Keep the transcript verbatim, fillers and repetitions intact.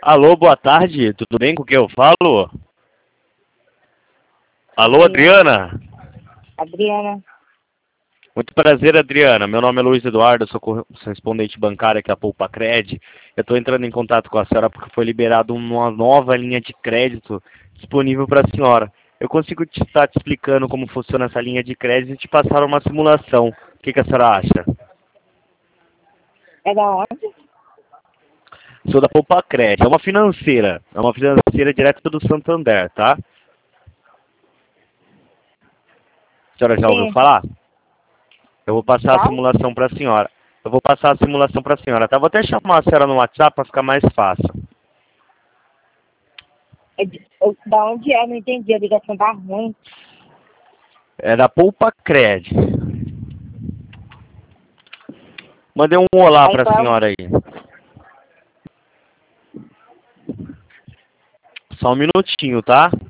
Alô, boa tarde, tudo bem com quem eu falo? Alô, Oi, Adriana? Adriana. Muito prazer, Adriana. Meu nome é Luiz Eduardo, eu sou correspondente bancário aqui da Poupa Cred. Eu estou entrando em contato com a senhora porque foi liberada uma nova linha de crédito disponível para a senhora. Eu consigo te estar te explicando como funciona essa linha de crédito e te passar uma simulação. O que, que a senhora acha? É da onde? Sou da Poupa Cred, é uma financeira. É uma financeira direto do Santander, tá? A senhora já ouviu Sim. falar? Eu vou passar a Qual? simulação para a senhora. Eu vou passar a simulação para a senhora, tá? Vou até chamar a senhora no WhatsApp para ficar mais fácil. É de, eu, da onde é? Não entendi. A ligação tá ruim. É da Poupa Cred. Mandei um olá Aí para a qual? senhora aí. Só um minutinho, tá?